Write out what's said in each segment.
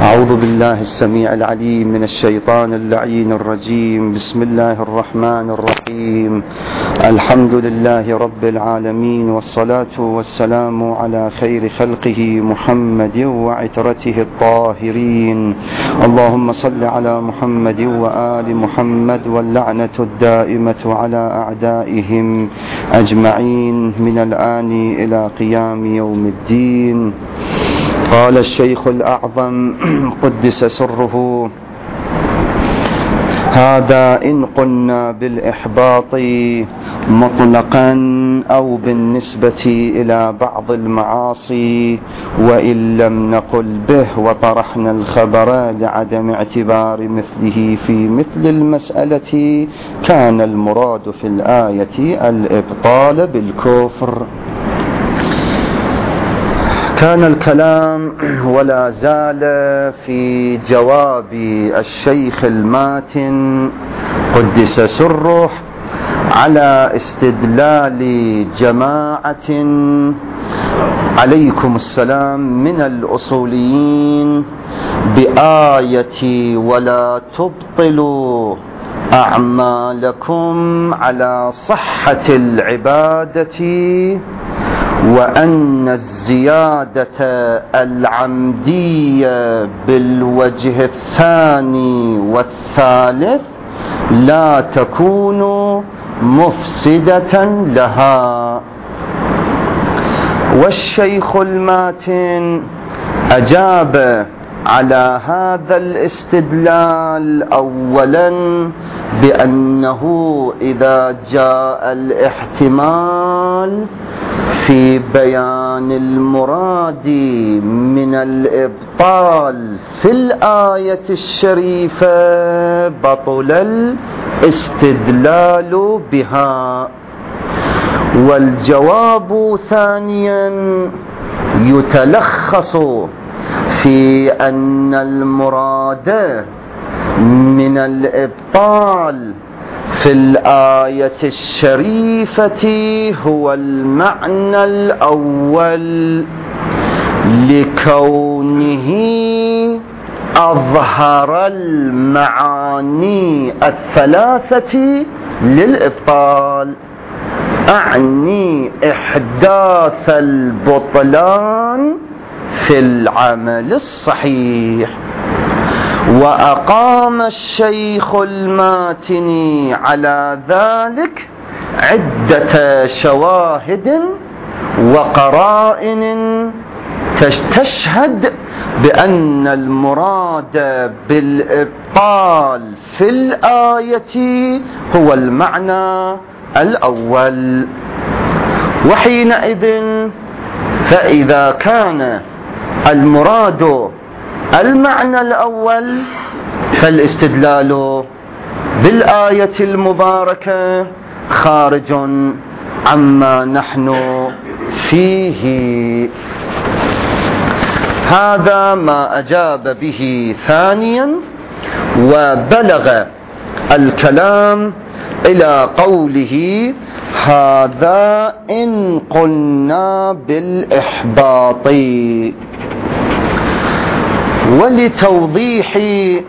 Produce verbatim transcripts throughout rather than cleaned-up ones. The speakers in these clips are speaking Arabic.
أعوذ بالله السميع العليم من الشيطان اللعين الرجيم. بسم الله الرحمن الرحيم. الحمد لله رب العالمين، والصلاة والسلام على خير خلقه محمد وعترته الطاهرين. اللهم صل على محمد وآل محمد، واللعنة الدائمة على أعدائهم أجمعين من الآن إلى قيام يوم الدين. قال الشيخ الأعظم قدس سره: هذا إن قلنا بالإحباط مطلقا أو بالنسبة إلى بعض المعاصي، وإن لم نقل به وطرحنا الخبر لعدم اعتبار مثله في مثل المسألة، كان المراد في الآية الإبطال بالكفر. كان الكلام ولا زال في جواب الشيخ الماتن قدس سره على استدلال جماعة عليكم السلام من الأصوليين بآية ولا تبطلوا أعمالكم على صحة العبادة، وأن الزيادة العمدية بالوجه الثاني والثالث لا تكون مفسدة لها. والشيخ الماتن أجاب على هذا الاستدلال أولا بأنه إذا جاء الاحتمال في بيان المراد من الإبطال في الآية الشريفة بطل الاستدلال بها. والجواب ثانيا يتلخص في أن المراد من الإبطال في الآية الشريفة هو المعنى الأول، لكونه أظهر المعاني الثلاثة للإبطال، أعني إحداث البطلان في العمل الصحيح. وأقام الشيخ الماتني على ذلك عدة شواهد وقرائن تشهد بأن المراد بالإبطال في الآية هو المعنى الأول. وحينئذ فإذا كان المراد المعنى الأول فالاستدلال بالآية المباركة خارج عما نحن فيه. هذا ما أجاب به ثانيا. وبلغ الكلام إلى قوله: هذا إن قلنا بالإحباط. ولتوضيح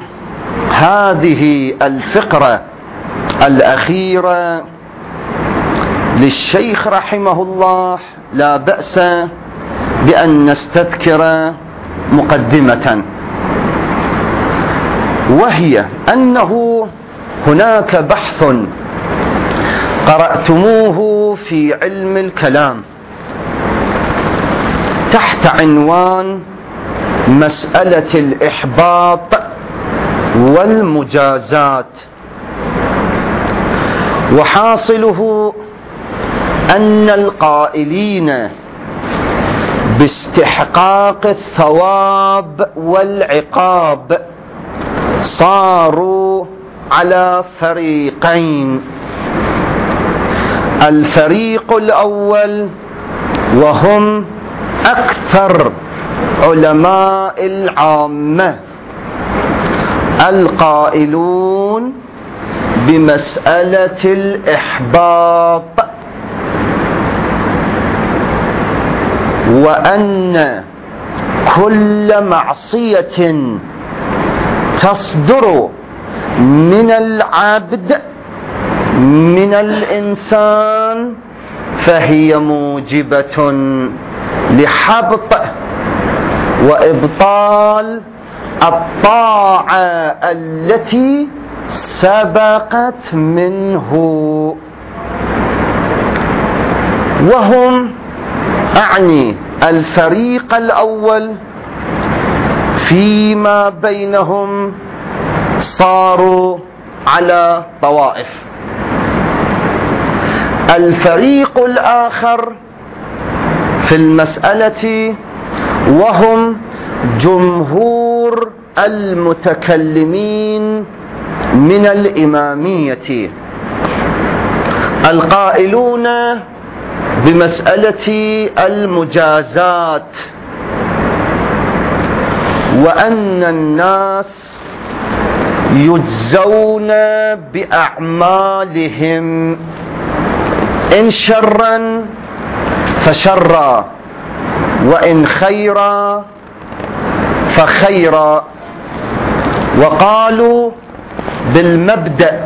هذه الفقرة الأخيرة للشيخ رحمه الله لا بأس بأن نستذكر مقدمة، وهي أنه هناك بحث قرأتموه في علم الكلام تحت عنوان مسألة الإحباط والمجازات، وحاصله أن القائلين باستحقاق الثواب والعقاب صاروا على فريقين. الفريق الأول وهم أكثر علماء العامة القائلون بمسألة الإحباط، وأن كل معصية تصدر من العبد من الإنسان فهي موجبة لحبط وإبطال الطاعة التي سبقت منه. وهم أعني الفريق الأول فيما بينهم صاروا على طوائف. الفريق الآخر في المسألة وهم جمهور المتكلمين من الإمامية القائلون بمسألة المجازات، وأن الناس يجزون بأعمالهم إن شرا فشرا وإن خيرا فخيرا. وقالوا بالمبدأ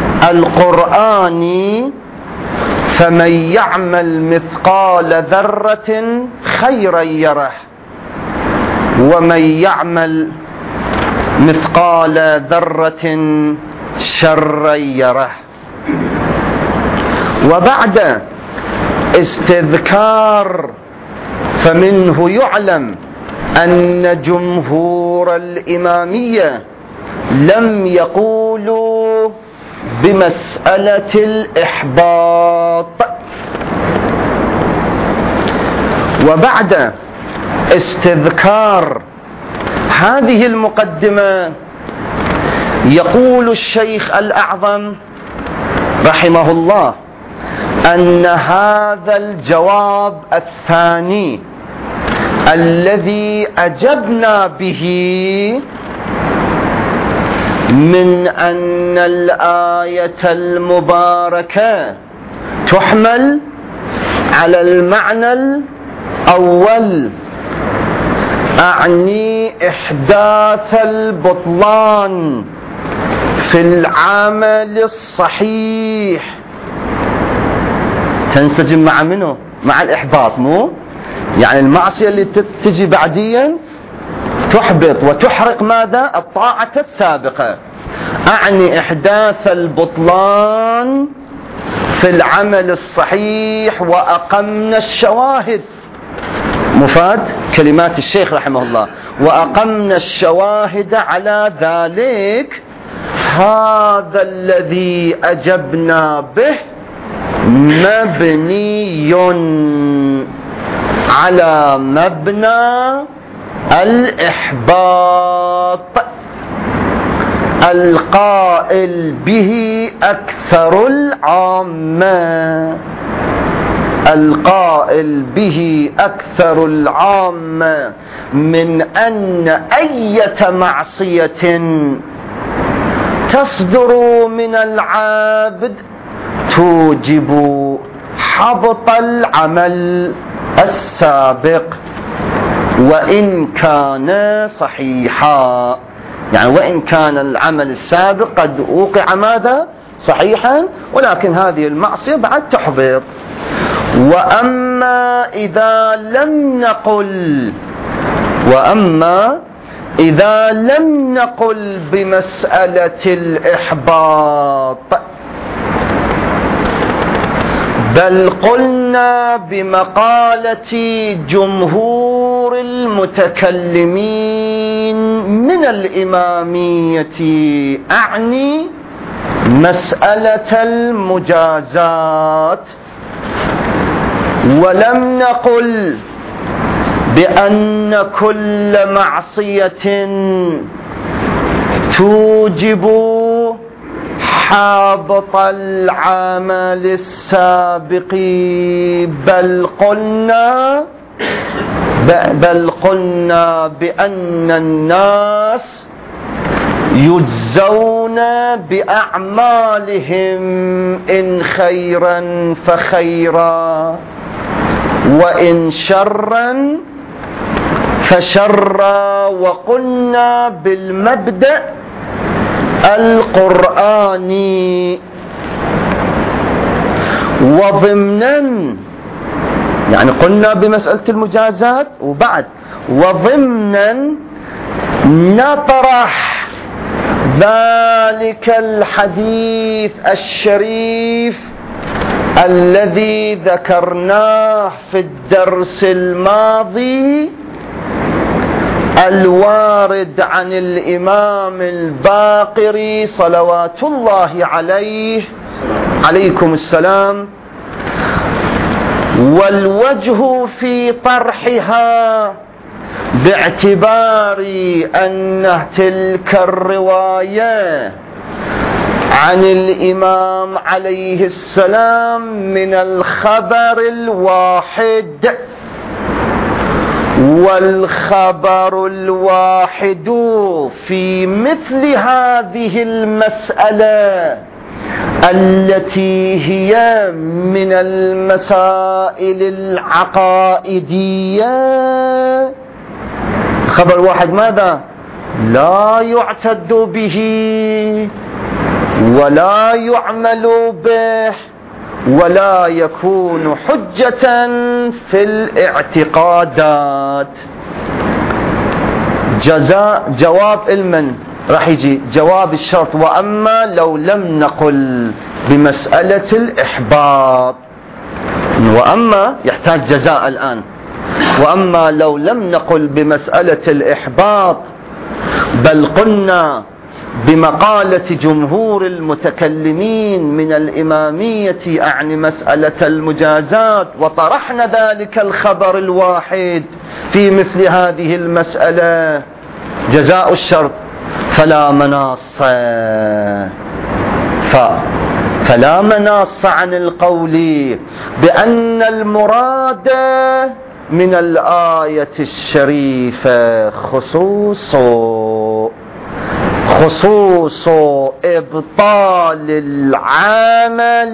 القرآني فمن يعمل مثقال ذرة خيرا يره ومن يعمل مثقال ذرة شرا يره. وبعد استذكار فمنه يعلم أن جمهور الإمامية لم يقولوا بمسألة الإحباط. وبعد استذكار هذه المقدمة يقول الشيخ الأعظم رحمه الله أن هذا الجواب الثاني الذي أجبنا به من أن الآية المباركة تحمل على المعنى الأول، أعني إحداث البطلان في العمل الصحيح، تنسجم مع منه؟ مع الإحباط، مو يعني المعصية اللي تجي بعديا تحبط وتحرق ماذا؟ الطاعة السابقة. أعني إحداث البطلان في العمل الصحيح وأقمنا الشواهد، مفاد كلمات الشيخ رحمه الله، وأقمنا الشواهد على ذلك. هذا الذي أجبنا به مبني على مبنى الإحباط القائل به أكثر العامة، القائل به أكثر العامة من أن أية معصية تصدر من العبد توجب حبط العمل السابق وإن كان صحيحا. يعني وإن كان العمل السابق قد وقع ماذا؟ صحيحا، ولكن هذه المعصية بعد تحبط. وأما إذا لم نقل وأما إذا لم نقل بمسألة الإحباط بل قلنا بمقالة جمهور المتكلمين من الإمامية، أعني مسألة المجازات، ولم نقل بأن كل معصية توجب حابط العمل السابق، بل قلنا بل قلنا بأن الناس يجزون بأعمالهم إن خيرا فخيرا وإن شرا فشرا وقلنا بالمبدأ القرآني وضمنا، يعني قلنا بمسألة المجازات وبعد وضمنا نطرح ذلك الحديث الشريف الذي ذكرناه في الدرس الماضي الوارد عن الإمام الباقري صلوات الله عليه عليكم السلام، والوجه في طرحها باعتبار أن تلك الرواية عن الإمام عليه السلام من الخبر الواحد، والخبر الواحد في مثل هذه المسألة التي هي من المسائل العقائدية، خبر واحد ماذا؟ لا يعتد به ولا يعمل به ولا يكون حجة في الاعتقادات. جزاء جواب المن راح يجي جواب الشرط، وأما لو لم نقل بمسألة الإحباط، وأما يحتاج جزاء الآن، وأما لو لم نقل بمسألة الإحباط بل قلنا بمقالة جمهور المتكلمين من الإمامية أعني مسألة المجازات، وطرحنا ذلك الخبر الواحد في مثل هذه المسألة، جزاء الشرط فلا مناص ف فلا مناص عن القول بأن المراد من الآية الشريفة خصوص خصوص إبطال العمل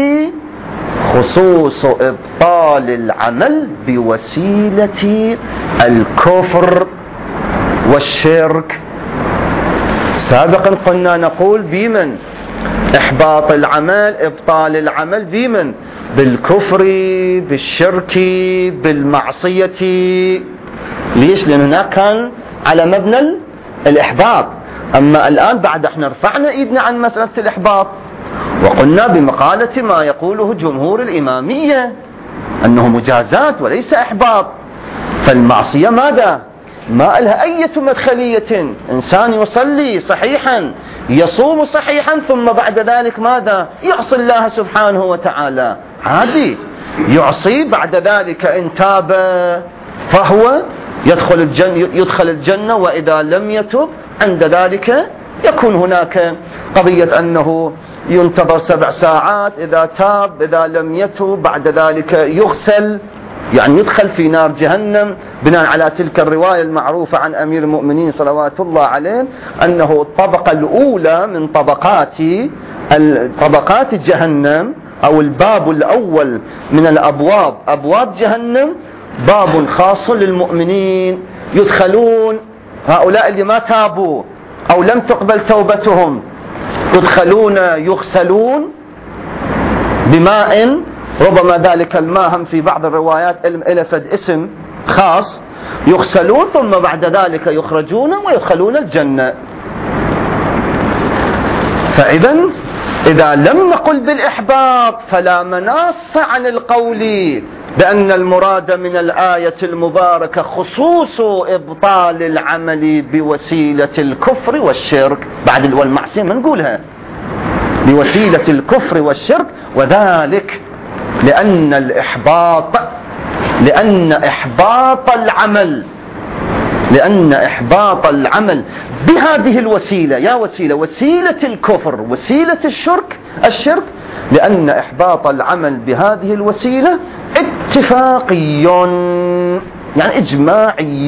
خصوص إبطال العمل بوسيلة الكفر والشرك. سابقا قلنا نقول بمن إحباط العمل إبطال العمل بمن بالكفر بالشرك بالمعصية. ليش؟ لأن هناك كان على مبنى الإحباط، أما الآن بعد احنا رفعنا إيدنا عن مسألة الإحباط وقلنا بمقالة ما يقوله جمهور الإمامية أنه مجازات وليس إحباط. فالمعصية ماذا؟ ما لها أي مدخلية. إنسان يصلي صحيحا يصوم صحيحا ثم بعد ذلك ماذا؟ يعصي الله سبحانه وتعالى، عادي يعصي، بعد ذلك إن تاب فهو يدخل الجنة, يدخل الجنة وإذا لم يتب عند ذلك يكون هناك قضية أنه ينتظر سبع ساعات، إذا تاب إذا لم يتب بعد ذلك يغسل، يعني يدخل في نار جهنم بناء على تلك الرواية المعروفة عن أمير المؤمنين صلوات الله عليه أنه الطبقة الأولى من طبقات طبقات جهنم أو الباب الأول من الأبواب أبواب جهنم باب خاص للمؤمنين، يدخلون هؤلاء اللي ما تابوا أو لم تقبل توبتهم يدخلون يغسلون بماء، ربما ذلك الماء هم في بعض الروايات إلفد اسم خاص، يغسلون ثم بعد ذلك يخرجون ويدخلون الجنة. فإذا إذا لم نقل بالإحباط فلا مناص عن القول بأن المراد من الآية المباركة خصوص إبطال العمل بوسيلة الكفر والشرك، بعد والمعصية ما نقولها بوسيلة الكفر والشرك، وذلك لأن الإحباط لأن إحباط العمل لأن إحباط العمل بهذه الوسيلة، يا وسيلة وسيلة الكفر وسيلة الشرك الشرك لأن إحباط العمل بهذه الوسيلة اتفاقي يعني إجماعي،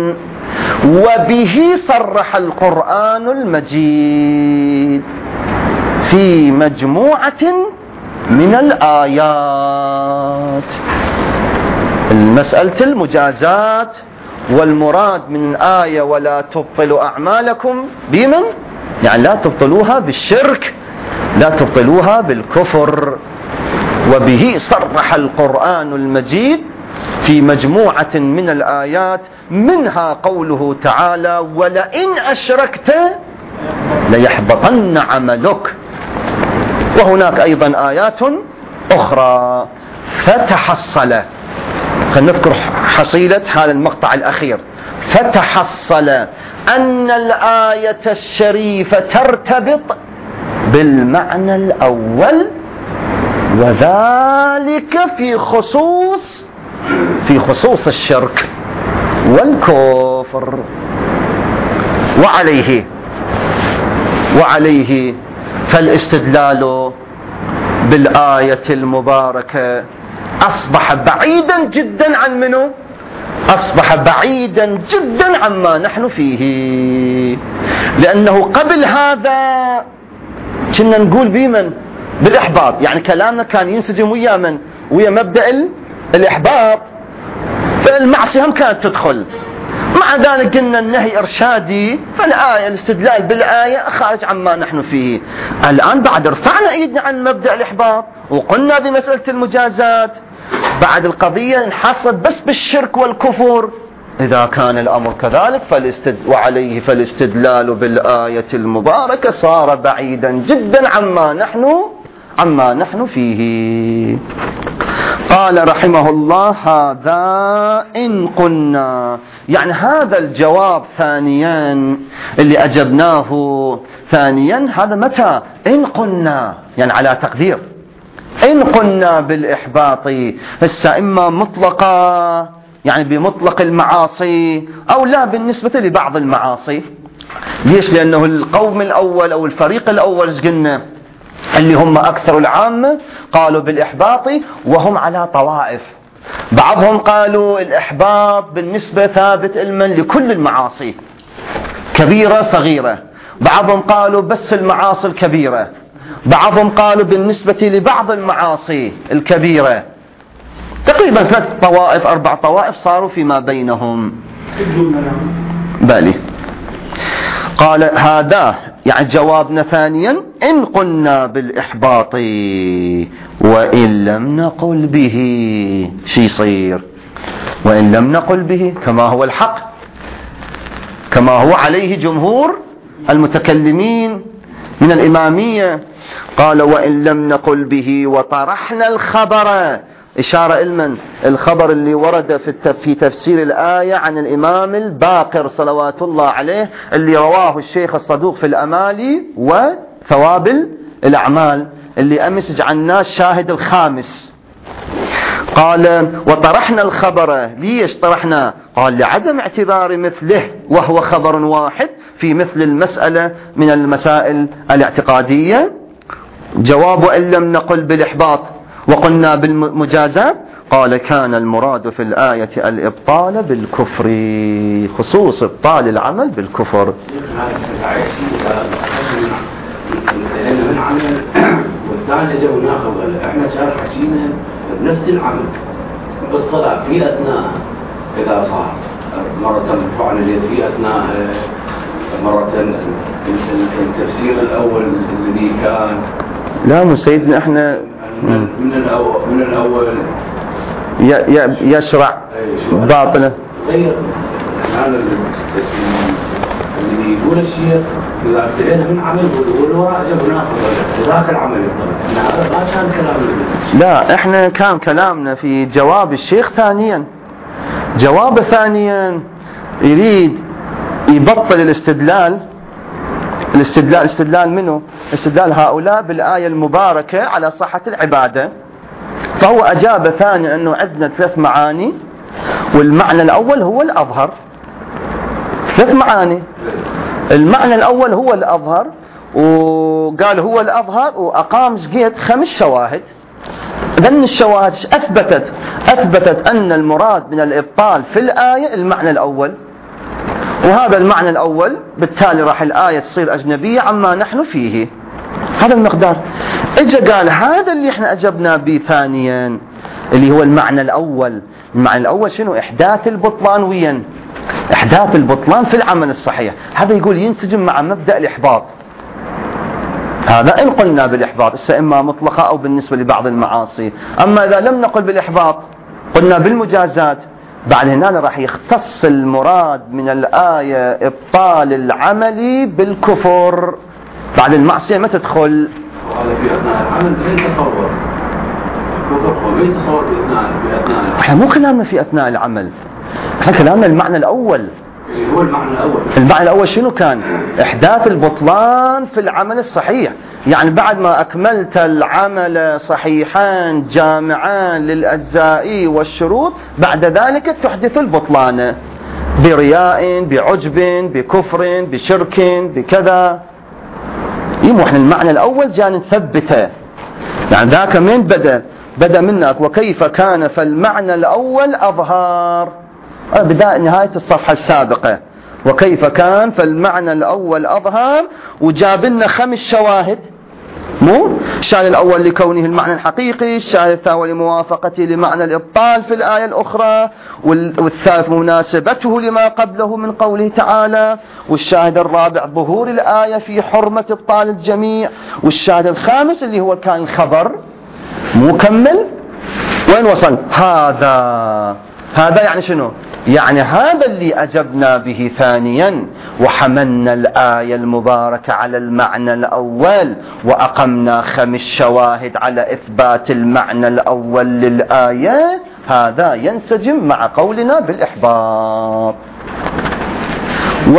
وبه صرح القرآن المجيد في مجموعة من الآيات. المسألة المجازات والمراد من آية ولا تبطلوا أعمالكم بمن؟ يعني لا تبطلوها بالشرك، لا تبطلوها بالكفر. وبه صرح القرآن المجيد في مجموعة من الآيات، منها قوله تعالى ولئن أشركت ليحبطن عملك. وهناك أيضا آيات أخرى. فتحصل، خلينا نذكر حصيلة هذا المقطع الأخير. فتحصل أن الآية الشريفة ترتبط بالمعنى الأول، وذلك في خصوص في خصوص الشرك والكفر. وعليه وعليه فالاستدلال بالآية المباركة أصبح بعيدا جدا عن منه، أصبح بعيدا جدا عما نحن فيه. لأنه قبل هذا كنا نقول بمن؟ بالإحباط، يعني كلامنا كان ينسجم ويا من؟ ويا مبدأ الإحباط، فالمعصية هم كانت تدخل. مع ذلك قلنا النهي إرشادي، فالآية الاستدلال بالآية خارج عما نحن فيه. الآن بعد رفعنا إيدنا عن مبدأ الإحباط وقلنا بمسألة المجازات، بعد القضية انحصرت بس بالشرك والكفر. إذا كان الأمر كذلك فالاستد... وعليه فالاستدلال بالآية المباركة صار بعيدا جدا عما نحن عما نحن فيه. قال رحمه الله هذا إن قلنا، يعني هذا الجواب ثانيا اللي أجبناه ثانيا، هذا متى؟ إن قلنا، يعني على تقدير إن قلنا بالإحباط، هسه إما مطلقة يعني بمطلق المعاصي، أو لا بالنسبة لبعض المعاصي. ليش؟ لأنه القوم الأول أو الفريق الأول قلنا اللي هم أكثر العامة قالوا بالإحباط، وهم على طوائف. بعضهم قالوا الإحباط بالنسبة ثابت علما لكل المعاصي كبيرة صغيرة، بعضهم قالوا بس المعاصي الكبيرة، بعضهم قالوا بالنسبة لبعض المعاصي الكبيرة. تقريبا ثلاث طوائف أربع طوائف صاروا فيما بينهم. بالي قال هذا يعني جوابنا ثانيا إن قلنا بالإحباط، وإن لم نقل به شي يصير؟ وإن لم نقل به كما هو الحق، كما هو عليه جمهور المتكلمين من الإمامية. قال وإن لم نقل به وطرحنا الخبر، إشارة إلمن؟ الخبر اللي ورد في تفسير الآية عن الإمام الباقر صلوات الله عليه، اللي رواه الشيخ الصدوق في الأمالي وثواب الأعمال، اللي أمس جعلناه الشاهد الخامس. قال وطرحنا الخبر. ليش طرحنا؟ قال لعدم اعتبار مثله وهو خبر واحد في مثل المسألة من المسائل الاعتقادية. جواب إن لم نقل بالإحباط وقلنا بالمجازات، قال كان المراد في الآية الإبطال بالكفر، خصوص إبطال العمل بالكفر. والثاني جو ناخذ احنا شارح حكينا بنفس العمل بالصلاة في أثناء إذا صار مرة رفعنا اليد في أثناء، مرة التفسير الأول الذي كان لا مو سيدنا احنا من الأول من الأول يشرع باطله غير هذا اللي يقول الشيخ إذا ابتدينا من عمل والوراء جبنا ذاك العمل طبعا هذا ما كان كلامنا. لا احنا كان كلامنا في جواب الشيخ ثانيا. جواب ثانيا يريد يبطل الاستدلال. الاستدلال استدلال منه؟ استدلال هؤلاء بالآية المباركة على صحة العبادة. فهو أجاب ثانيا أنه عندنا ثلاث معاني، والمعنى الأول هو الأظهر. ثلاث معاني، المعنى الأول هو الأظهر، وقال هو الأظهر وأقام سقيت خمس شواهد. ذن الشواهد أثبتت أثبتت أن المراد من الإبطال في الآية المعنى الأول، وهذا المعنى الأول بالتالي راح الآية تصير أجنبية عما نحن فيه. هذا المقدار. إجا قال هذا اللي احنا أجبنا به ثانيا اللي هو المعنى الأول. المعنى الأول شنو؟ إحداث البطلان وين إحداث البطلان في العمل الصحيح، هذا يقول ينسجم مع مبدأ الإحباط. هذا إن قلنا بالإحباط إما مطلقة أو بالنسبة لبعض المعاصي. أما إذا لم نقل بالإحباط قلنا بالمجازات، بعد هنا راح يختص المراد من الآية إبطال العمل بالكفر، بعد المعصية ما تدخل. وهذا في أثناء العمل غير تصور الكفر، وغير تصور في أثناء. احنا مو كلامنا في أثناء العمل، احنا كلامنا المعنى الأول. هو المعنى الأول. المعنى الأول شنو كان؟ إحداث البطلان في العمل الصحيح، يعني بعد ما أكملت العمل صحيحا جامعا للأجزاء والشروط، بعد ذلك تحدث البطلان برياء، بعجب، بكفر، بشرك، بكذا. يمو احنا المعنى الأول جاء نثبته، يعني ذاك من بدأ بدأ منك وكيف كان، فالمعنى الأول أظهار بداية نهاية الصفحة السابقة، وكيف كان فالمعنى الأول أظهر، وجاب لنا خمس شواهد. مو الشاهد الأول لكونه المعنى الحقيقي، الشاهد الثاني لموافقته لمعنى الإبطال في الآية الأخرى، والثالث مناسبته لما قبله من قوله تعالى، والشاهد الرابع ظهور الآية في حرمة إبطال الجميع، والشاهد الخامس اللي هو كان الخبر مكمل. وين وصل؟ هذا هذا يعني شنو؟ يعني هذا اللي أجبنا به ثانيا، وحملنا الآية المباركة على المعنى الأول، وأقمنا خمس شواهد على إثبات المعنى الأول للآية. هذا ينسجم مع قولنا بالإحباط. و...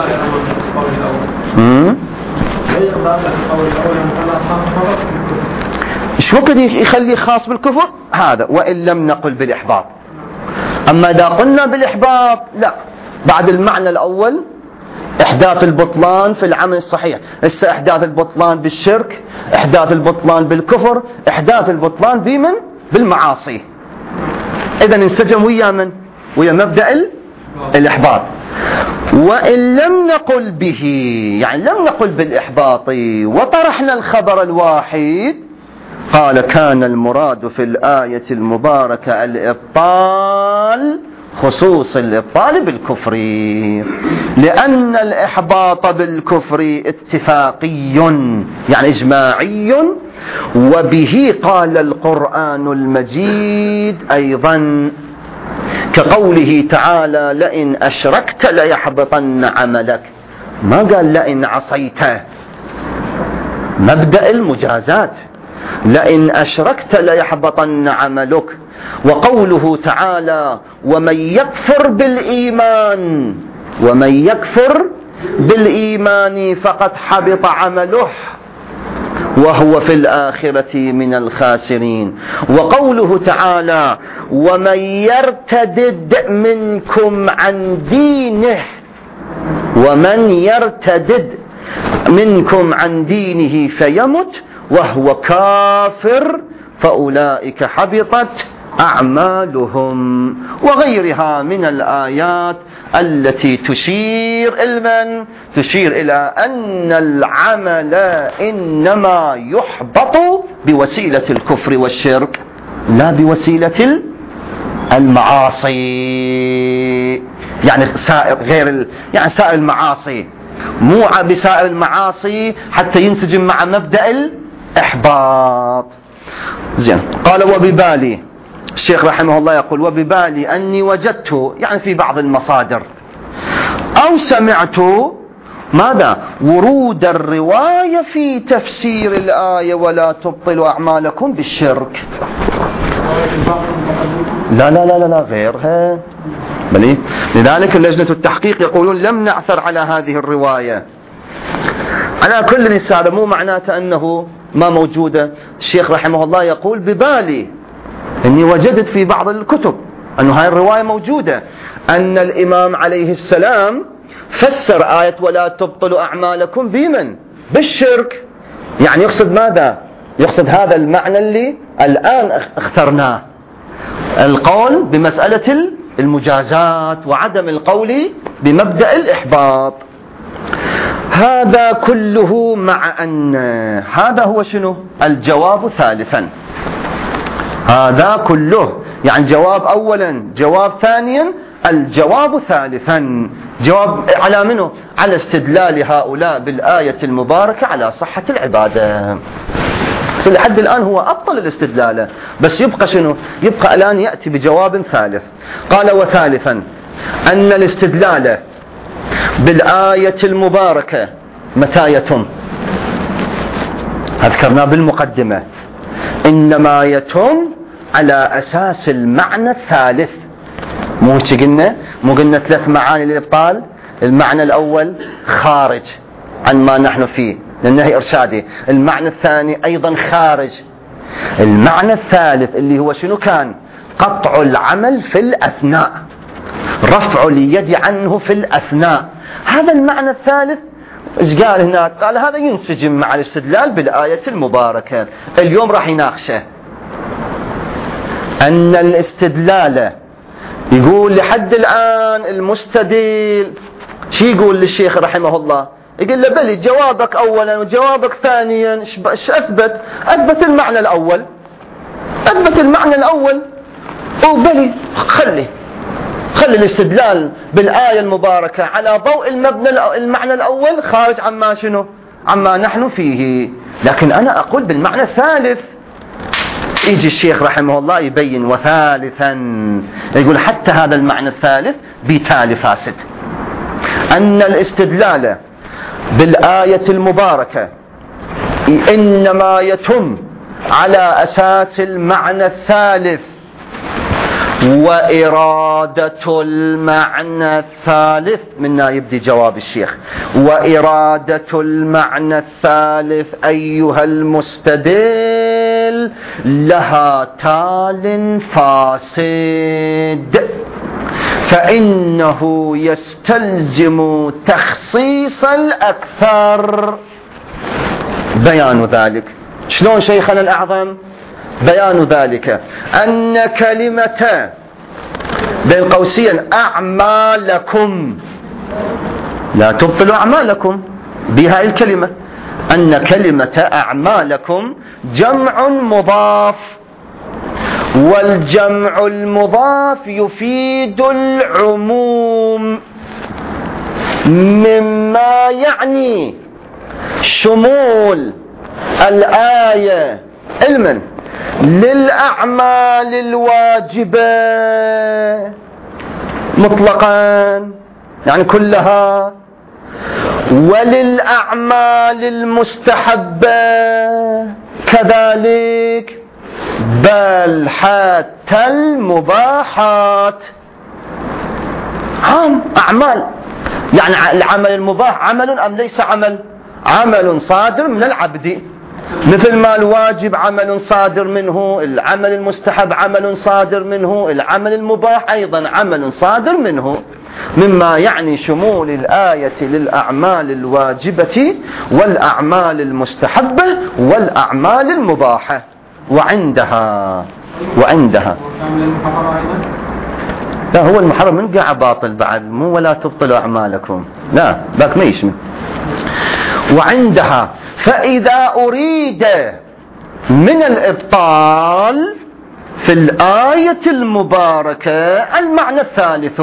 شو كده يخلي خاص بالكفر هذا، وإن لم نقل بالإحباط. أما إذا قلنا بالإحباط لا، بعد المعنى الأول إحداث البطلان في العمل الصحيح، هسه إحداث البطلان بالشرك، إحداث البطلان بالكفر، إحداث البطلان بمن؟ بالمعاصي. إذا انسجم ويا من؟ ويا مبدأ الإحباط. وإن لم نقل به، يعني لم نقل بالإحباط وطرحنا الخبر الواحد، قال كان المراد في الآية المباركة الإبطال، خصوص الإبطال بالكفر، لأن الإحباط بالكفر اتفاقي يعني إجماعي، وبه قال القرآن المجيد أيضا، كقوله تعالى لئن أشركت ليحبطن عملك، ما قال لئن عصيت، مبدأ المجازات، لئن أشركت ليحبطن عملك. وقوله تعالى ومن يكفر بالإيمان، ومن يكفر بالإيمان فقد حبط عمله وهو في الآخرة من الخاسرين. وقوله تعالى ومن يرتدد منكم عن دينه، ومن يرتدد منكم عن دينه فيمت وهو كافر فأولئك حبطت أعمالهم، وغيرها من الآيات التي تشير إلى تشير إلى أن العمل إنما يحبط بوسيلة الكفر والشرك لا بوسيلة المعاصي، يعني سائر غير يعني سائر المعاصي، مو بسائر المعاصي حتى ينسجم مع مبدأ الإحباط. زين. قال وببالي، الشيخ رحمه الله يقول وببالي أني وجدت، يعني في بعض المصادر أو سمعت ماذا؟ ورود الرواية في تفسير الآية ولا تبطلوا أعمالكم بالشرك. لا لا لا لا غيرها. بلي. لذلك لجنة التحقيق يقولون لم نعثر على هذه الرواية. على كل رسالة مو معناته أنه ما موجودة. الشيخ رحمه الله يقول ببالي أني وجدت في بعض الكتب أن هاي الرواية موجودة، أن الإمام عليه السلام فسر آية ولا تبطلوا أعمالكم بمن؟ بالشرك. يعني يقصد ماذا؟ يقصد هذا المعنى اللي الآن اخترناه، القول بمسألة المجازات وعدم القول بمبدأ الإحباط. هذا كله مع أن هذا هو شنو؟ الجواب ثالثا. هذا كله يعني جواب أولا، جواب ثانيا، الجواب ثالثا. جواب على منه؟ على استدلال هؤلاء بالآية المباركة على صحة العبادة. لحد الآن هو أبطل الاستدلال، بس يبقى شنو؟ يبقى الآن يأتي بجواب ثالث. قال وثالثا أن الاستدلال بالآية المباركة متى يتم؟ أذكرنا بالمقدمة إنما يتم على أساس المعنى الثالث. مو قلنا مو قلنا ثلاث معاني للإبطال؟ المعنى الأول خارج عن ما نحن فيه لأنه إرشادي، المعنى الثاني أيضا خارج، المعنى الثالث اللي هو شنو كان؟ قطع العمل في الأثناء، رفع اليد عنه في الأثناء. هذا المعنى الثالث إيش قال هناك؟ قال هذا ينسجم مع الاستدلال بالآية المباركة. اليوم راح يناقشه أن الاستدلال يقول لحد الآن المستدل شي يقول للشيخ رحمه الله؟ يقول له بلي جوابك أولا وجوابك ثانيا ايش أثبت؟ أثبت المعنى الأول، أثبت المعنى الأول وبلي خلي خلي الاستدلال بالآية المباركة على ضوء المبنى المعنى الأول خارج عما شنو؟ عما نحن فيه. لكن أنا أقول بالمعنى الثالث. يجي الشيخ رحمه الله يبين وثالثا، يقول حتى هذا المعنى الثالث بتالي فاسد. أن الاستدلال بالآية المباركة إنما يتم على أساس المعنى الثالث، وإرادة المعنى الثالث منا يبدي جواب الشيخ. وإرادة المعنى الثالث أيها المستدل لها تال فاسد، فإنه يستلزم تخصيص الأكثر. بيان ذلك شلون شيخنا الأعظم؟ بيان ذلك أن كلمة بين قوسين أعمالكم لا تبطل أعمالكم بها الكلمة، أن كلمة أعمالكم جمع مضاف، والجمع المضاف يفيد العموم مما يعني شمول الآية علما للأعمال الواجبة مطلقا يعني كلها، وللأعمال المستحبة كذلك، بل حتى المباحات عام. أعمال يعني العمل المباح عمل أم ليس عمل؟ عمل صادر من العبد، مثل ما الواجب عمل صادر منه، العمل المستحب عمل صادر منه، العمل المباح أيضا عمل صادر منه، مما يعني شمول الآية للأعمال الواجبة والأعمال المستحبة والأعمال المباحة. وعندها وعندها لا هو المحرم من قاع باطل بعد، مو ولا تبطلوا أعمالكم، لا ذاك ما يشمل. وعندها فإذا أريد من الإبطال في الآية المباركة المعنى الثالث،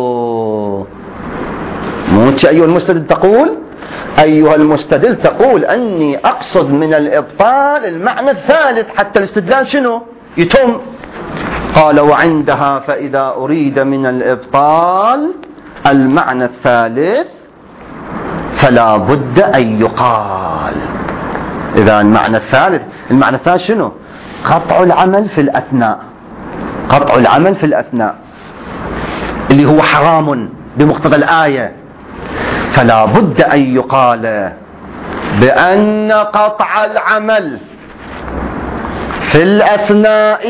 مو أيها المستدل تقول أيها المستدل تقول أني أقصد من الإبطال المعنى الثالث حتى الاستدلال شنو يتم. قال وعندها فإذا أريد من الإبطال المعنى الثالث فلا بد أن يقال. إذا المعنى الثالث المعنى الثالث شنو؟ قطع العمل في الأثناء، قطع العمل في الأثناء اللي هو حرام بمقتضى الآية. فلا بد أن يقال بأن قطع العمل في الأثناء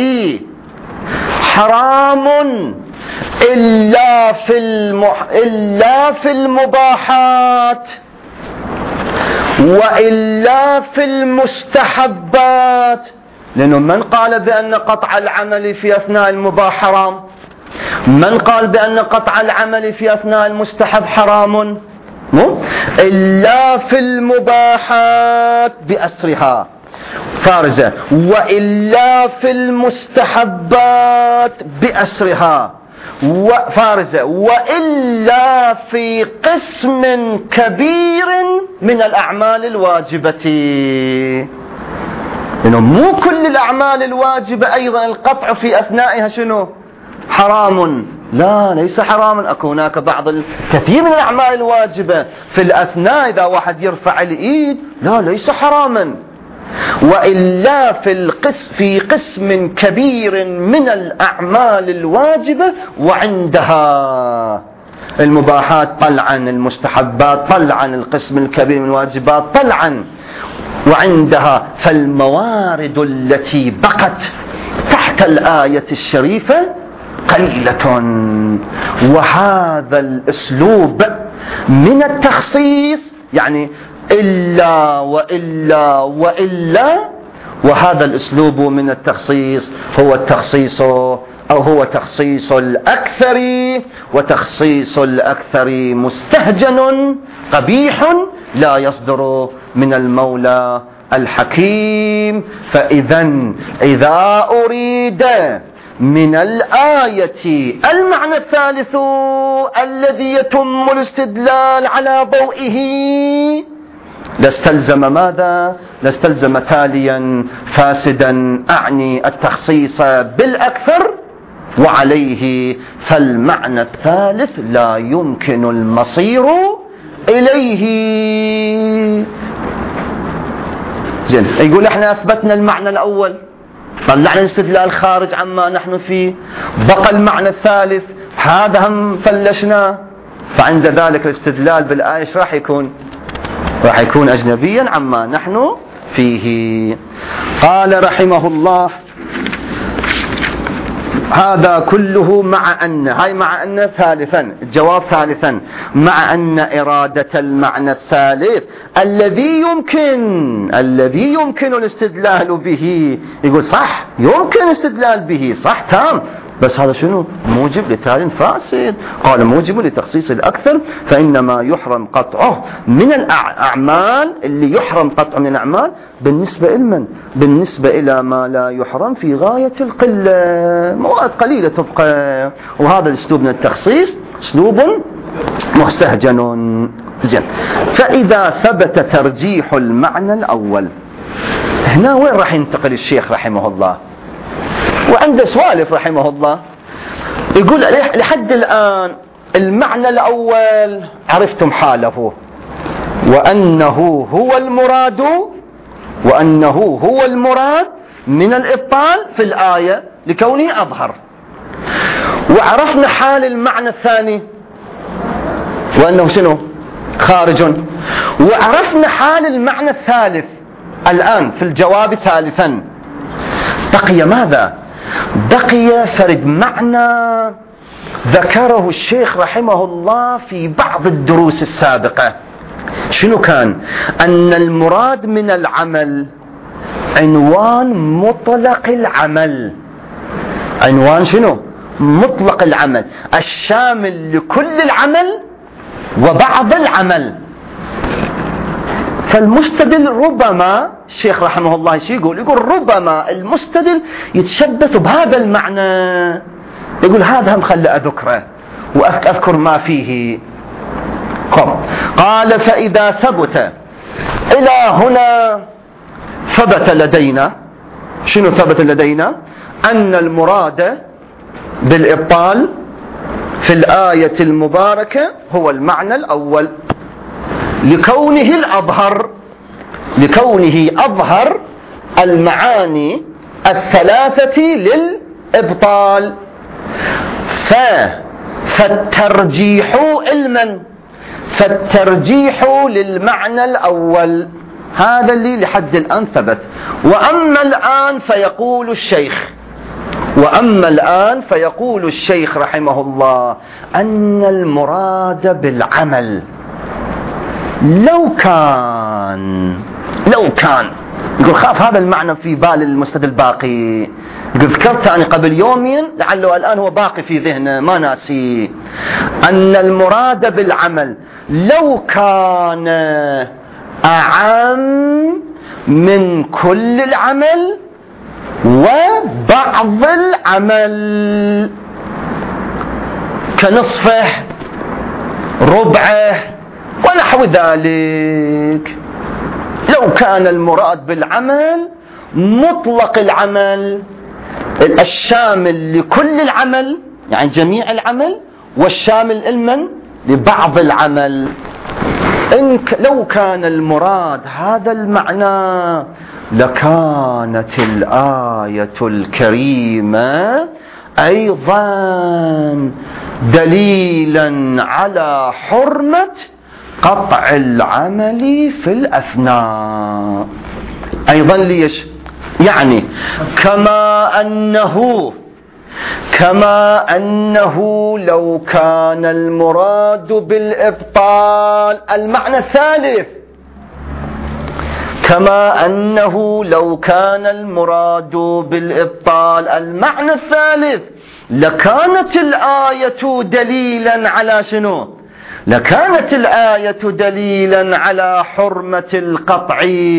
حرام إلا في المح... إلا في المباحات وإلا في المستحبات. لأنه من قال بأن قطع العمل في أثناء المباح حرام؟ من قال بأن قطع العمل في أثناء المستحب حرام؟ مو إلا في المباحات بأسرها فارزة، وإلا في المستحبات بأسرها. وفارزة وإلا في قسم كبير من الأعمال الواجبة. إنه مو كل الأعمال الواجبة أيضا القطع في أثنائها شنو حرام، لا ليس حراما. أكو هناك بعض الكثير من الأعمال الواجبة في الأثناء إذا واحد يرفع الإيد لا ليس حراما. وإلا في القسم في قسم كبير من الأعمال الواجبة وعندها المباحات طلعا، المستحبات طلعا، القسم الكبير من الواجبات طلعا، وعندها فالموارد التي بقت تحت الآية الشريفة قليلة. وهذا الأسلوب من التخصيص يعني إلا وإلا وإلا، وهذا الأسلوب من التخصيص هو التخصيص أو هو تخصيص الأكثر، وتخصيص الأكثر مستهجن قبيح لا يصدر من المولى الحكيم. فإذا إذا أريد من الآية المعنى الثالث الذي يتم الاستدلال على ضوئه لاستلزم ماذا؟ لاستلزم تاليا فاسدا، أعني التخصيص بالأكثر، وعليه فالمعنى الثالث لا يمكن المصير إليه. زين، يقول احنا أثبتنا المعنى الأول، طلعنا الاستدلال خارج عما نحن فيه، بقى المعنى الثالث هذا هم فلشناه، فعند ذلك الاستدلال بالآية راح يكون راح يكون أجنبيا عما نحن فيه. قال رحمه الله: هذا كله مع أن، هاي مع أن ثالثا، الجواب ثالثا، مع أن إرادة المعنى الثالث الذي يمكن الذي يمكن الاستدلال به، يقول صح يمكن الاستدلال به صح تام، بس هذا شنو؟ موجب لتال فاسد. قال موجب لتخصيص الأكثر، فإنما يحرم قطعه من الأعمال، اللي يحرم قطع من الأعمال بالنسبة إلمن؟ بالنسبة إلى ما لا يحرم في غاية القلة، مواد قليلة تبقى. وهذا الأسلوب من التخصيص أسلوب مستهجن. زين، فإذا ثبت ترجيح المعنى الأول، هنا وين راح ينتقل الشيخ رحمه الله؟ وعنده سوالف رحمه الله. يقول لحد الآن المعنى الأول عرفتم حاله، وأنه هو المراد وأنه هو المراد من الإبطال في الآية لكونه أظهر. وعرفنا حال المعنى الثاني وأنه شنو؟ خارج. وعرفنا حال المعنى الثالث الآن في الجواب ثالثا. بقي ماذا؟ بقي فرد معنى ذكره الشيخ رحمه الله في بعض الدروس السابقة. شنو كان؟ أن المراد من العمل عنوان مطلق العمل. عنوان شنو؟ مطلق العمل الشامل لكل العمل وبعض العمل. فالمستدل ربما الشيخ رحمه الله شي يقول يقول ربما المستدل يتشبث بهذا المعنى، يقول هذا هم خلى أذكره وأذكر ما فيه. قال: فإذا ثبت، إلى هنا ثبت لدينا، شنو ثبت لدينا؟ أن المراد بالإبطال في الآية المباركة هو المعنى الأول لكونه الأظهر، لكونه أظهر المعاني الثلاثة للإبطال. ف فالترجيح علما فالترجيح للمعنى الأول، هذا اللي لحد الآن ثبت. وأما الآن فيقول الشيخ وأما الآن فيقول الشيخ رحمه الله أن المراد بالعمل لو كان لو كان يقول خاف هذا المعنى في بال المستدل الباقي، يقول ذكرت أنا قبل يومين لعله الآن هو باقي في ذهنه ما ناسي، أن المراد بالعمل لو كان أعم من كل العمل وبعض العمل. كنصفه ربعه ونحو ذلك. لو كان المراد بالعمل مطلق العمل الشامل لكل العمل، يعني جميع العمل، والشامل المن لبعض العمل. إن لو كان المراد هذا المعنى لكانت الآية الكريمة أيضا دليلا على حرمة قطع العمل في الأثناء. أيضا ليش؟ يعني كما أنه كما أنه لو كان المراد بالإبطال المعنى الثالث كما أنه لو كان المراد بالإبطال المعنى الثالث لكانت الآية دليلا على شنو؟ لكانت الآية دليلا على حرمة القطع.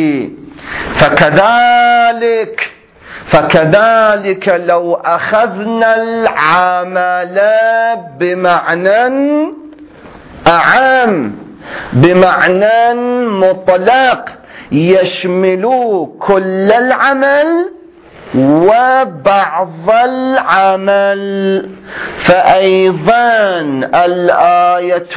فكذلك فكذلك لو أخذنا العمل بمعنى أعم، بمعنى مطلق يشمل كل العمل وبعض العمل، فأيضا الآية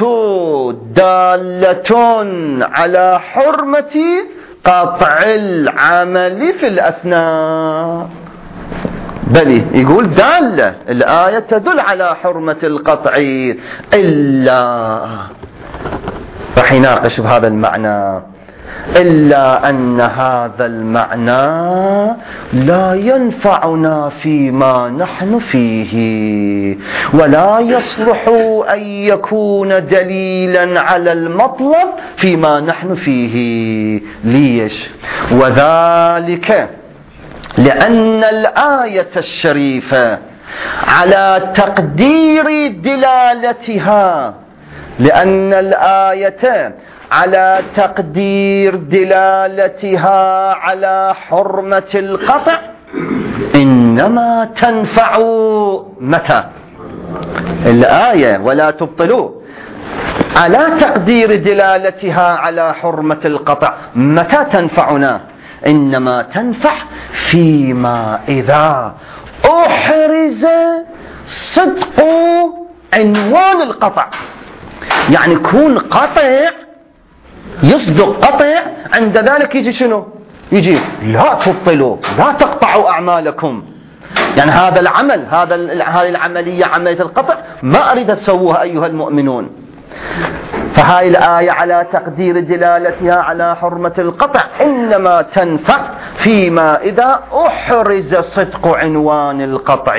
دالة على حرمة قطع العمل في الأثناء. بل يقول دالة الآية تدل على حرمة القطع، إلا راح يناقش بهذا المعنى، إلا أن هذا المعنى لا ينفعنا فيما نحن فيه، ولا يصلح أن يكون دليلا على المطلب فيما نحن فيه. ليش؟ وذلك لأن الآية الشريفة على تقدير دلالتها لأن الآية على تقدير دلالتها على حرمة القطع إنما تنفع متى؟ الآية ولا تبطلوا على تقدير دلالتها على حرمة القطع متى تنفعنا؟ إنما تنفع فيما إذا أحرز صدق عنوان القطع، يعني يكون قطع يصدق قطع، عند ذلك يجي شنو؟ يجي لا تبطلوا لا تقطعوا أعمالكم، يعني هذا العمل هذا هذه العملية عملية القطع ما أريد تسووها أيها المؤمنون. فهاي الآية على تقدير دلالتها على حرمة القطع إنما تنفع فيما إذا أحرز صدق عنوان القطع.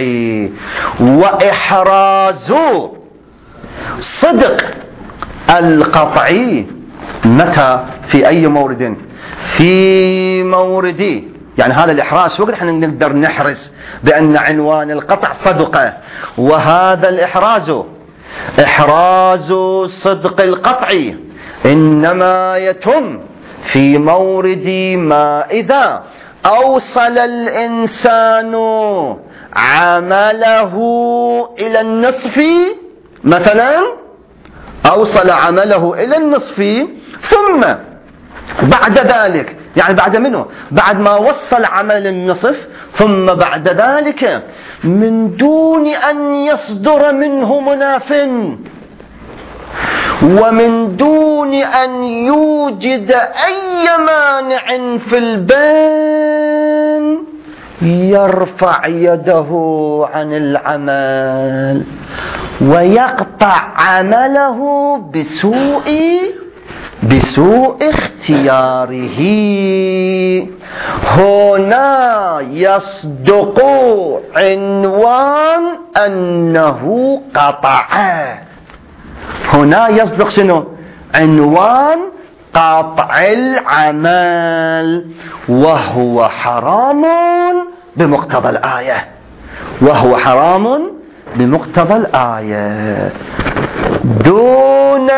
وإحراز صدق القطع متى؟ في أي مورد؟ في مورد، يعني هذا الإحراز وقت احنا نقدر نحرز بأن عنوان القطع صدقه، وهذا الإحراز إحراز صدق القطع إنما يتم في مورد ما إذا أوصل الإنسان عمله إلى النصف، مثلا أوصل عمله إلى النصف ثم بعد ذلك، يعني بعد منه بعد ما وصل عمل النصف، ثم بعد ذلك من دون أن يصدر منه مناف ومن دون أن يوجد أي مانع في البين يرفع يده عن العمل ويقطع عمله بسوء بسوء اختياره. هنا يصدق عنوان أنه قطع، هنا يصدق شنو؟ عنوان قطع العمل، وهو حرام بمقتضى الآية، وهو حرام بمقتضى الآية دون،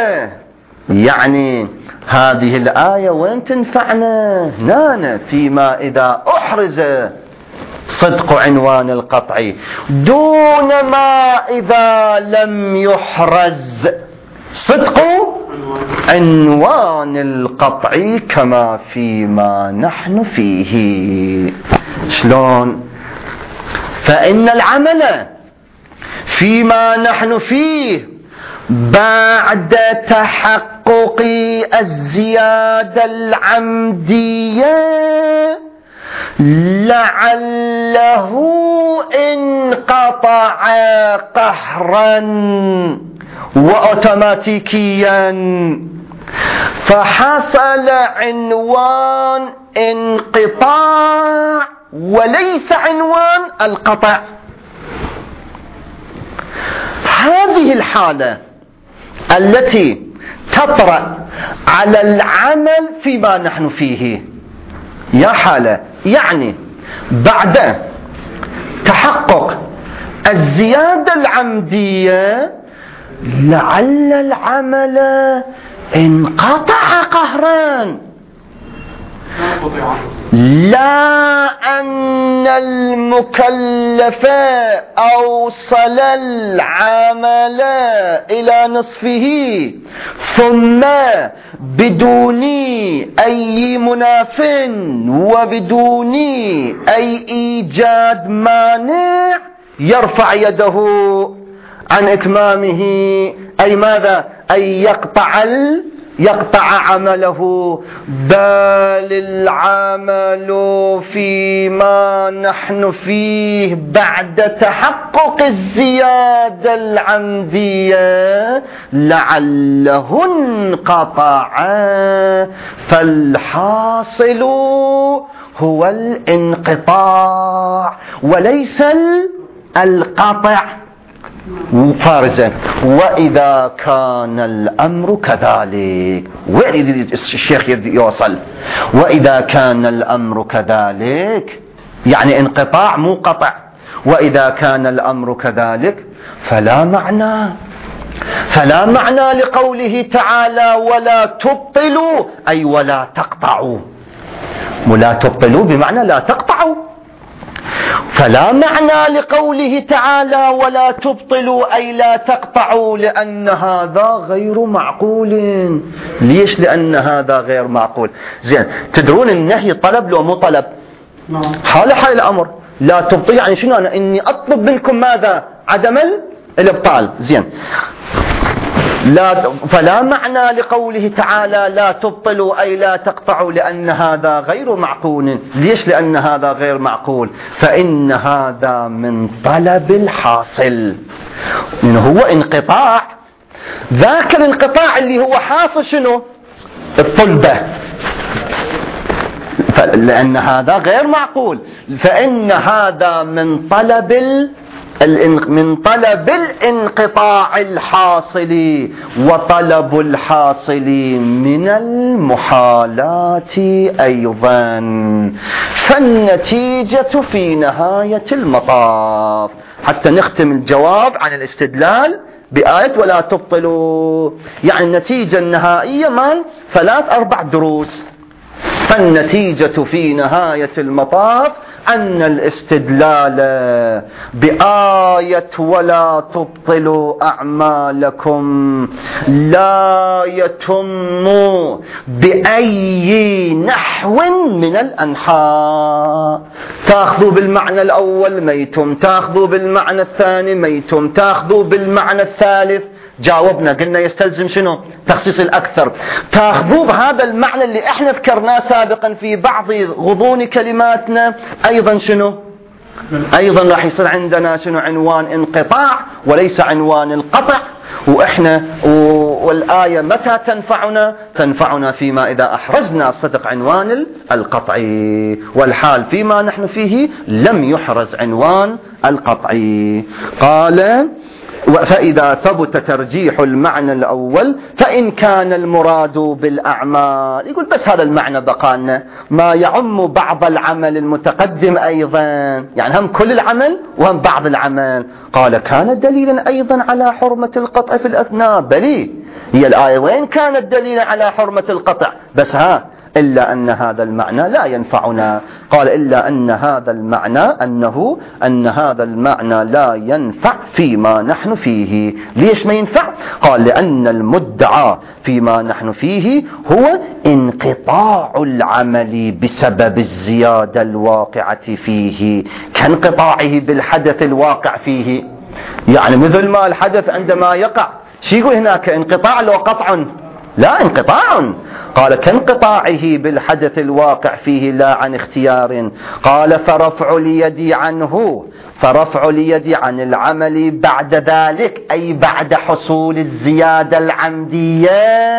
يعني هذه الآية وين تنفعنا؟ هنا فيما إذا أحرز صدق عنوان القطع دون ما إذا لم يحرز صدق عنوان القطع كما فيما نحن فيه. شلون؟ فإن العمل فيما نحن فيه بعد تحقق الزيادة العمدية لعله انقطع قهرا وأوتوماتيكيا، فحصل عنوان انقطاع وليس عنوان القطع. هذه الحالة التي تطرأ على العمل فيما نحن فيه يا حالة، يعني بعد تحقق الزيادة العمدية لعل العمل انقطع قهرا، لا أن المكلف أوصل العمل إلى نصفه ثم بدون أي مناف وبدون أي إيجاد مانع يرفع يده عن إتمامه، أي ماذا؟ أي يقطع يقطع عمله، بل العمل فيما نحن فيه بعد تحقق الزيادة العمدية لعله انقطع، فالحاصل هو الانقطاع وليس القطع. فارزا وإذا كان الأمر كذلك، وين الشيخ يوصل؟ وإذا كان الأمر كذلك يعني انقطاع مو قطع، وإذا كان الأمر كذلك فلا معنى فلا معنى لقوله تعالى ولا تبطلوا، أي ولا تقطعوا، ولا تبطلوا بمعنى لا تقطعوا، فلا معنى لقوله تعالى ولا تبطلوا أي لا تقطعوا، لأن هذا غير معقول. ليش؟ لأن هذا غير معقول. زين، تدرون النهي طلب لو مو طلب؟ حال حال الأمر لا تبطل، يعني شنو؟ أنا إني أطلب منكم ماذا؟ عدم الإبطال. زين، لا فلا معنى لقوله تعالى لا تبطلوا أي لا تقطعوا، لأن هذا غير معقول. ليش؟ لأن هذا غير معقول، فإن هذا من طلب الحاصل، إنه هو انقطاع، ذاك الانقطاع اللي هو حاصل شنو؟ الطلبة، لأن هذا غير معقول، فإن هذا من طلب ال من طلب الانقطاع الحاصل، وطلب الحاصل من المحالات أيضا، فالنتيجة في نهاية المطاف، حتى نختم الجواب عن الاستدلال بآية ولا تبطلوا، يعني النتيجة النهائية مال ثلاث أربع دروس. فالنتيجة في نهاية المطاف أن الاستدلال بآية ولا تبطلوا أعمالكم لا يتم بأي نحو من الأنحاء. تأخذوا بالمعنى الأول ما يتم، تأخذوا بالمعنى الثاني ما يتم، تأخذوا بالمعنى الثالث، جاوبنا قلنا يستلزم شنو؟ تخصيص الأكثر. تأخذوا بهذا المعنى اللي احنا ذكرناه سابقا في بعض غضون كلماتنا أيضا شنو؟ أيضا راح يصير عندنا شنو؟ عنوان انقطاع وليس عنوان القطع. وإحنا والآية متى تنفعنا؟ تنفعنا فيما إذا أحرزنا صدق عنوان القطع، والحال فيما نحن فيه لم يحرز عنوان القطع. قال فإذا ثبت ترجيح المعنى الأول فإن كان المراد بالأعمال، يقول بس هذا المعنى بقالنا ما يعم بعض العمل المتقدم أيضا، يعني هم كل العمل وهم بعض العمل. قال كان دليلا أيضا على حرمة القطع في الأثناء. بلي هي الآية وين كانت دليلا على حرمة القطع، بس ها إلا أن هذا المعنى لا ينفعنا. قال إلا أن هذا المعنى أنه أن هذا المعنى لا ينفع فيما نحن فيه. ليش ما ينفع؟ قال لأن المدعى فيما نحن فيه هو انقطاع العمل بسبب الزيادة الواقعة فيه كانقطاعه بالحدث الواقع فيه. يعني مثل ما الحدث عندما يقع شو يقول هناك؟ انقطاع لو قطع؟ لا، انقطاع. قال كانقطاعه بالحدث الواقع فيه لا عن اختيار. قال فرفع اليد عنه، فرفع اليد عن العمل بعد ذلك أي بعد حصول الزيادة العمدية.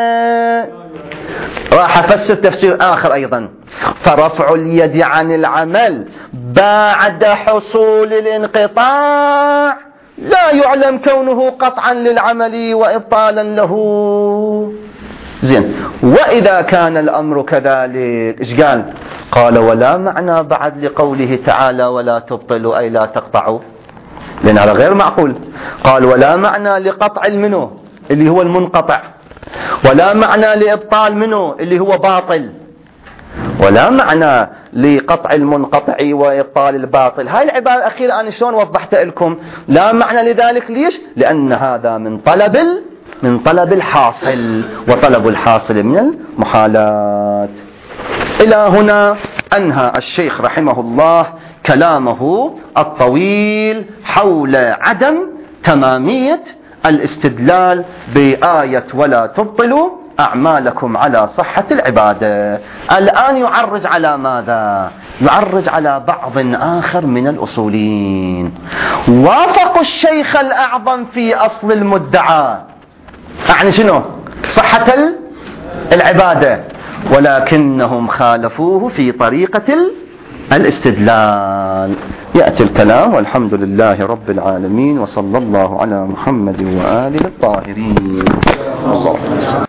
راح أفسر تفسير آخر أيضا، فرفع اليد عن العمل بعد حصول الانقطاع لا يعلم كونه قطعا للعمل وإبطالا له. زين، وإذا كان الأمر كذلك إيش قال؟ قال ولا معنى بعد لقوله تعالى ولا تبطلوا أي لا تقطعوا، لأن هذا غير معقول. قال ولا معنى لقطع المنو اللي هو المنقطع، ولا معنى لإبطال منو اللي هو باطل، ولا معنى لقطع المنقطع وإبطال الباطل. هاي العبارة الأخيرة أنا شلون وضحت لكم؟ لا معنى لذلك. ليش؟ لأن هذا من طلب من طلب الحاصل، وطلب الحاصل من المحالات. إلى هنا أنهى الشيخ رحمه الله كلامه الطويل حول عدم تمامية الاستدلال بآية ولا تبطلوا أعمالكم على صحة العبادة. الآن يعرج على ماذا؟ يعرج على بعض آخر من الأصولين وافقوا الشيخ الأعظم في أصل المدعى، يعني شنو؟ صحة العبادة، ولكنهم خالفوه في طريقة الاستدلال. يأتي الكلام، والحمد لله رب العالمين، وصلى الله على محمد وآله الطاهرين. الله